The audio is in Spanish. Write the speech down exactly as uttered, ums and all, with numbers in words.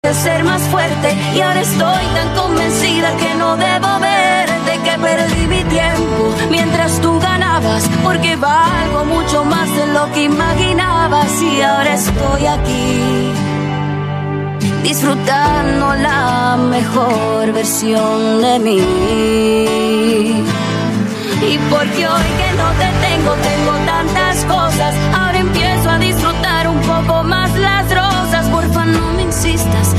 ser más fuerte y ahora estoy tan convencida que no debo verte, que perdí mi tiempo mientras tú ganabas, porque valgo mucho más de lo que imaginabas y ahora estoy aquí disfrutando la mejor versión de mí. Y porque hoy que no te tengo, tengo tantas cosas, ahora empiezo a disfrutar un poco más las rosas. Porfa, no me insistas,